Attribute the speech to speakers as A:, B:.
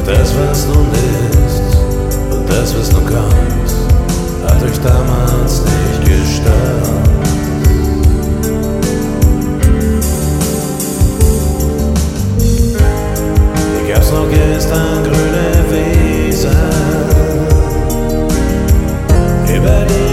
A: Das, was nun ist und das, was nun kommt, hat euch damals nicht gestört. Hier gab's noch gestern grüne Wiesen über die